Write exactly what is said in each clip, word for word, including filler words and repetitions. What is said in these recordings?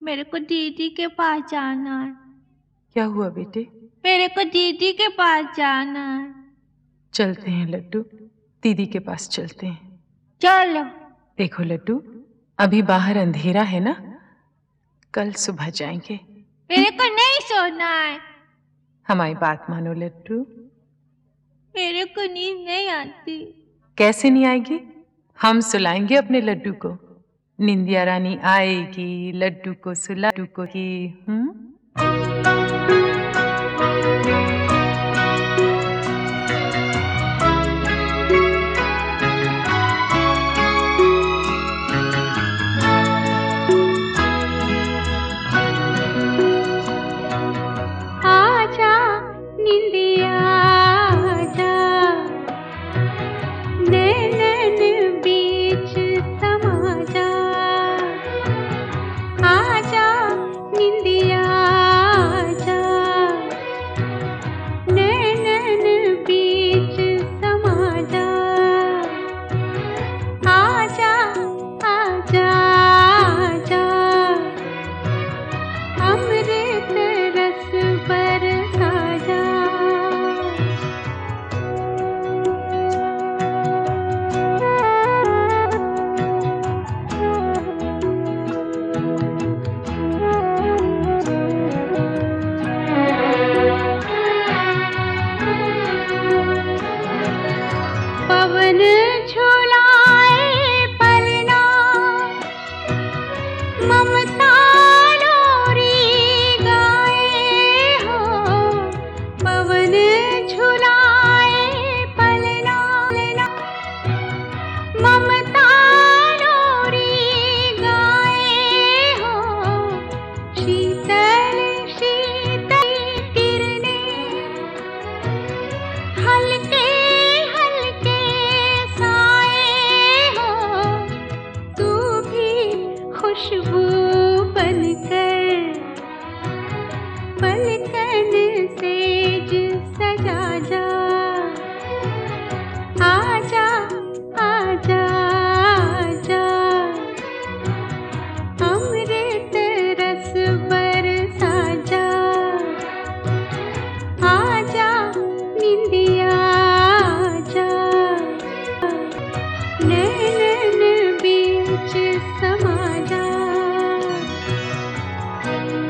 मेरे को दीदी के पास जाना है। क्या हुआ बेटे? मेरे को दीदी के पास जाना है। चलते हैं लड्डू, दीदी के पास चलते हैं। चलो। देखो लड्डू, अभी बाहर अंधेरा है ना, कल सुबह जाएंगे। मेरे को नहीं सोना है। हमारी बात मानो लड्डू। मेरे को नींद नहीं आती। कैसे नहीं आएगी? हम सुलाएंगे अपने लड्डू को। निंदिया रानी आएगी, लड्डू को सुला लड्डू को की। हम्म आजा निंदिया आजा, नैनन बीच समा जा। आजा निंदिया आजा, नैनन बीच समा जा। आजा आजा आजा, अमृत रस बरसा जा। पवन झुलाए पलना, ममता लोरी गाए हो। पवन झुलाए पलना, ममता लोरी गाए हो। शीतल शीतल किरणें, हल्के हल्के साए हो। तू भी खुशबू बनकर पलकन सेज सजा जा। आजा आजा आजा, अमृत रस बरसा जा। आजा निंदिया आजा, नैनन बीच समा जा।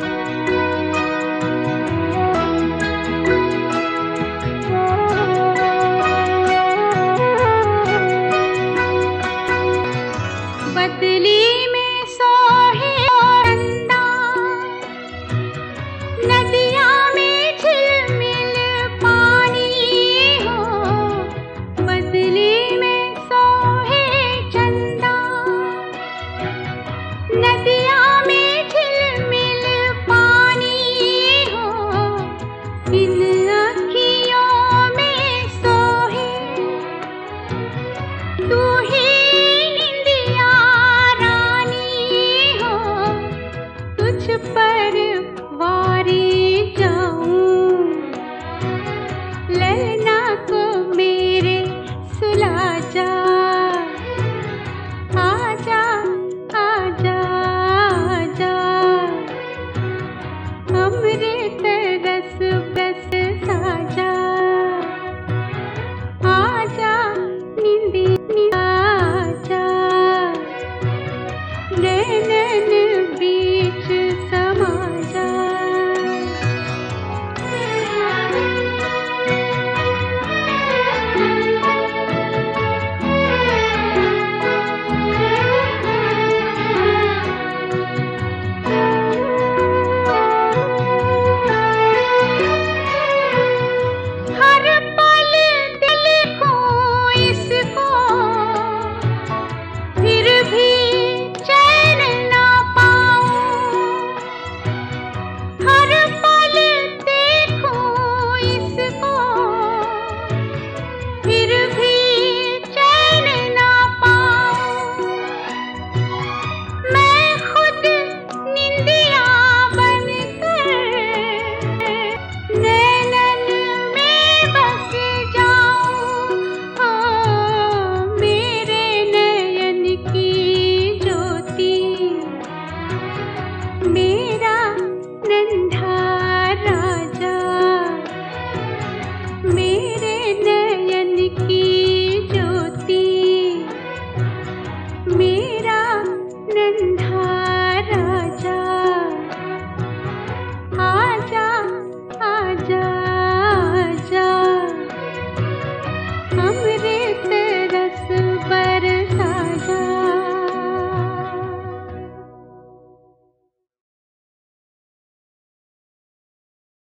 मेरा नन्हा